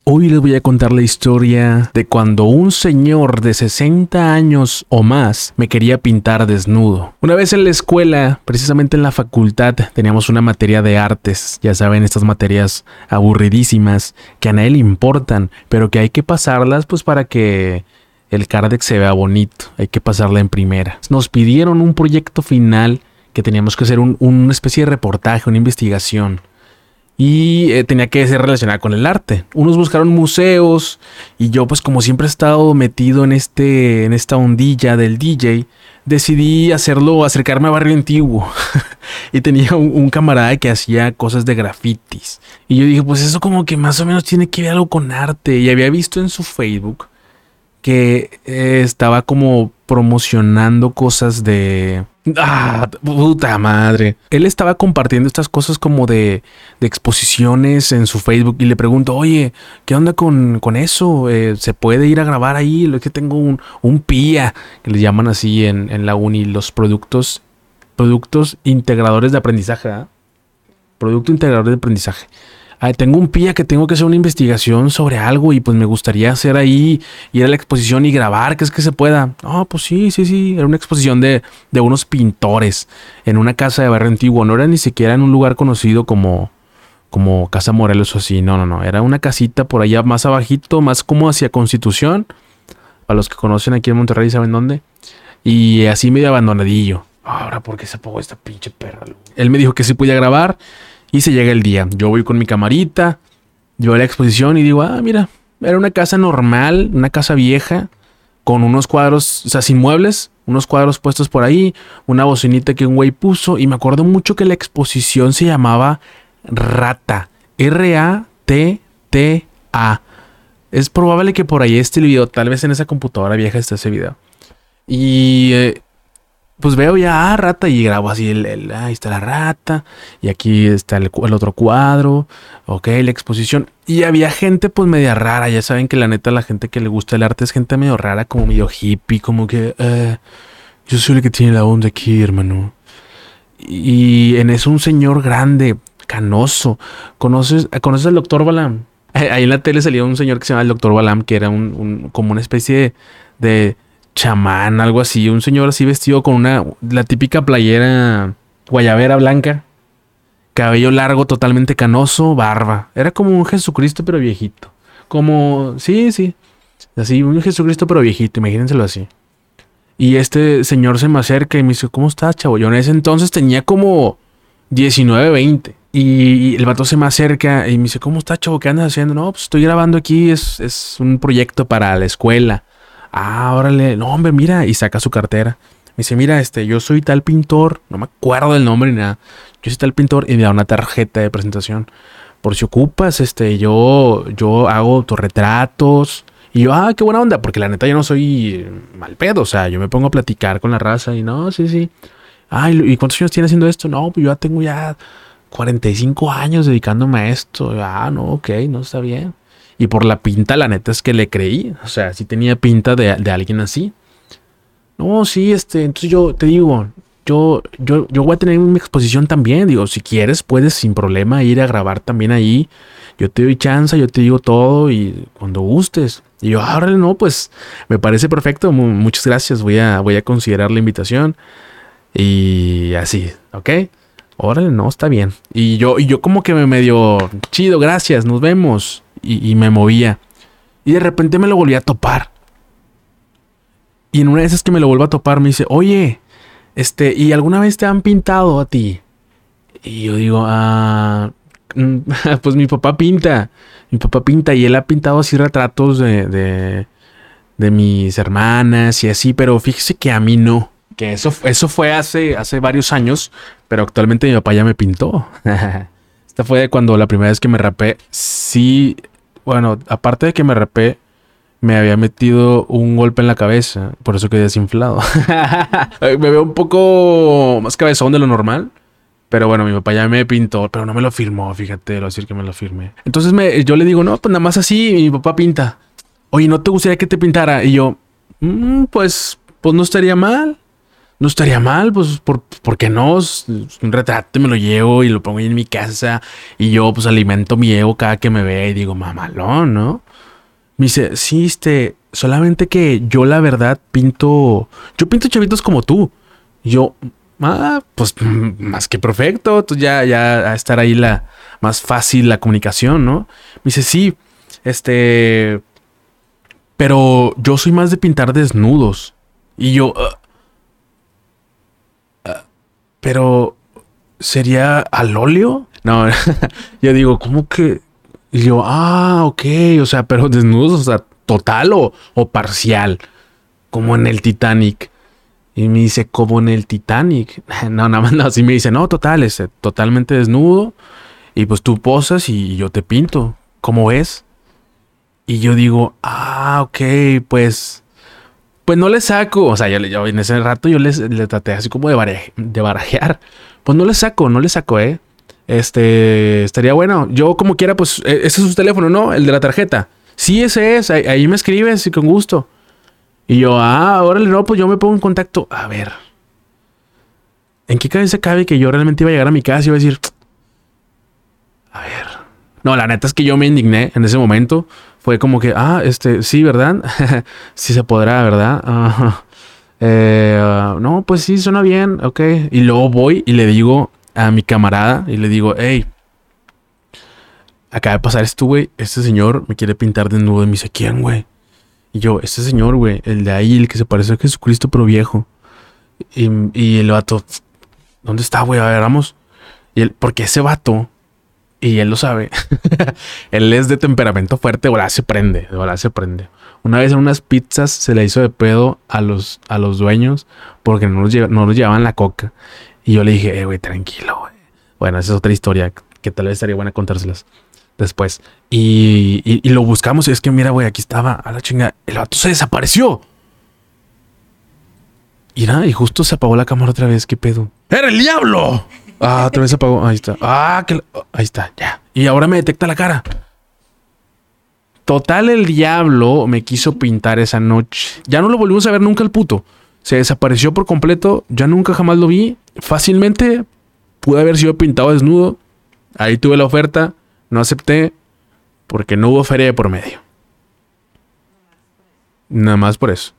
Hoy les voy a contar la historia de cuando un señor de 60 años o más me quería pintar desnudo. Una vez en la escuela, precisamente en la facultad, teníamos una materia de artes. Ya saben, estas materias aburridísimas que a nadie le importan, pero que hay que pasarlas pues para que el Cardex se vea bonito. Hay que pasarla en primera. Nos pidieron un proyecto final que teníamos que hacer una especie de reportaje, una investigación. Y tenía que ser relacionada con el arte. Unos buscaron museos y yo pues como siempre he estado metido en esta ondilla del DJ, decidí acercarme a Barrio Antiguo. Y tenía un camarada que hacía cosas de grafitis. Y yo dije, pues eso como que más o menos tiene que ver algo con arte. Y había visto en su Facebook que estaba como promocionando cosas de... ¡Ah, puta madre! Él estaba compartiendo estas cosas como de exposiciones en su Facebook y le pregunto, oye, ¿qué onda con eso? ¿Se puede ir a grabar ahí? Es que tengo un PIA, que les llaman así en la uni, los productos integradores de aprendizaje, ¿eh? Producto integrador de aprendizaje. Tengo un PIA que tengo que hacer una investigación sobre algo y pues me gustaría hacer ahí, ir a la exposición y grabar, que es que se pueda. Pues sí. Era una exposición de unos pintores en una casa de Barrio Antiguo. No era ni siquiera en un lugar conocido como Casa Morelos o así. No. Era una casita por allá más abajito, más como hacia Constitución. Para los que conocen aquí en Monterrey saben dónde. Y así medio abandonadillo. Ahora, ¿por qué se apagó esta pinche perra? Él me dijo que sí podía grabar. Y se llega el día. Yo voy con mi camarita, yo a la exposición y digo, mira, era una casa normal, una casa vieja, con unos cuadros, o sea, sin muebles, unos cuadros puestos por ahí, una bocinita que un güey puso. Y me acuerdo mucho que la exposición se llamaba Rata. Ratta. Es probable que por ahí esté el video, tal vez en esa computadora vieja está ese video. Y... pues veo ya rata y grabo así ahí está la rata y aquí está el otro cuadro, ok, la exposición. Y había gente pues media rara, ya saben que la neta la gente que le gusta el arte es gente medio rara, como medio hippie, como que yo soy el que tiene la onda aquí, hermano. Y en eso un señor grande, canoso. ¿Conoces al doctor Balam? Ahí en la tele salía un señor que se llama el doctor Balam, que era como una especie de chamán, algo así, un señor así vestido con la típica playera guayabera blanca, cabello largo, totalmente canoso, barba. Era como un Jesucristo pero viejito. Sí, así un Jesucristo pero viejito, imagínenselo así. Y este señor se me acerca y me dice, ¿cómo estás, chavo? Yo en ese entonces tenía como 19, 20. Y el vato se me acerca y me dice, ¿cómo estás, chavo? ¿Qué andas haciendo? No, pues estoy grabando aquí, es un proyecto para la escuela. Órale, no, hombre, mira, y saca su cartera. Me dice, mira, yo soy tal pintor, no me acuerdo del nombre ni nada. Yo soy tal pintor y me da una tarjeta de presentación. Por si ocupas, yo hago autorretratos. Y yo, qué buena onda, porque la neta yo no soy mal pedo, o sea, yo me pongo a platicar con la raza y no, sí. ¿Y cuántos años tienes haciendo esto? No, pues yo tengo 45 años dedicándome a esto. No, ok, no, está bien. Y por la pinta, la neta es que le creí. O sea, sí tenía pinta de alguien así. No, sí, entonces yo te digo, yo voy a tener mi exposición también. Digo, si quieres, puedes sin problema ir a grabar también ahí. Yo te doy chance, yo te digo todo y cuando gustes. Y yo, órale, no, pues me parece perfecto. Muchas gracias. Voy a considerar la invitación. Y así, ¿ok? Órale, no, está bien. Y yo como que me medio chido, gracias, nos vemos. Y me movía. Y de repente me lo volví a topar. Y en una de esas que me lo vuelvo a topar me dice, oye, ¿y alguna vez te han pintado a ti? Y yo digo, pues mi papá pinta. Mi papá pinta y él ha pintado así retratos de mis hermanas y así, pero fíjese que a mí no. Que eso fue hace varios años, pero actualmente mi papá ya me pintó. Esta fue cuando la primera vez que me rapé. Sí, bueno, aparte de que me rapé, me había metido un golpe en la cabeza. Por eso quedé desinflado. Me veo un poco más cabezón de lo normal. Pero bueno, mi papá ya me pintó, pero no me lo firmó, fíjate, lo voy a decir que me lo firme. Entonces yo le digo, no, pues nada más así, y mi papá pinta. Oye, ¿no te gustaría que te pintara? Y yo, pues no estaría mal. no estaría mal, pues, ¿por qué no? Un retrato y me lo llevo y lo pongo ahí en mi casa y yo, pues, alimento mi ego cada que me ve y digo, mamalón, ¿no? Me dice, sí, solamente que yo la verdad yo pinto chavitos como tú. Y yo, pues, más que perfecto, tú ya a estar ahí más fácil la comunicación, ¿no? Me dice, sí, pero yo soy más de pintar desnudos. Y yo, pero ¿sería al óleo? No, yo digo, ¿cómo que? Y yo, ok, o sea, pero desnudos, o sea, total o parcial, como en el Titanic. Y me dice, como en el Titanic. No, nada más, no, así me dice, no, total, totalmente desnudo. Y pues tú posas y yo te pinto. ¿Cómo ves? Y yo digo, ok, pues no le saco. O sea, yo en ese rato le traté así como de barajear. Pues no le saco, ¿eh? Estaría bueno. Yo como quiera, pues ese es su teléfono, ¿no? El de la tarjeta. Sí, ese es. Ahí me escribes y con gusto. Y yo, órale, no, pues yo me pongo en contacto. A ver, ¿en qué cabeza cabe que yo realmente iba a llegar a mi casa y iba a decir, a ver? No, la neta es que yo me indigné en ese momento. Fue como que, sí, ¿verdad? Sí se podrá, ¿verdad? No, pues sí, suena bien, ok. Y luego voy y le digo a mi camarada y le digo, hey, acaba de pasar esto, güey. Este señor me quiere pintar desnudo. Y me dice, ¿quién, güey? Y yo, este señor, güey, el de ahí, el que se parece a Jesucristo, pero viejo. Y el vato, ¿dónde está, güey? A ver, vamos. Y él, porque ese vato, y él lo sabe, él es de temperamento fuerte, ahora se prende, ahora se prende. Una vez en unas pizzas se le hizo de pedo a los dueños porque no nos llevaban la coca. Y yo le dije, güey, tranquilo, güey. Bueno, esa es otra historia que tal vez estaría buena contárselas después. Y lo buscamos y es que mira, güey, aquí estaba, a la chinga, el vato se desapareció. Y justo se apagó la cámara otra vez, ¿qué pedo? ¡Era el diablo! Otra vez se apagó, ahí está. Ahí está, ya. Y ahora me detecta la cara. Total, el diablo me quiso pintar esa noche. Ya no lo volvimos a ver nunca el puto. Se desapareció por completo, ya nunca jamás lo vi. Fácilmente pude haber sido pintado desnudo. Ahí tuve la oferta, no acepté porque no hubo feria de por medio. Nada más por eso.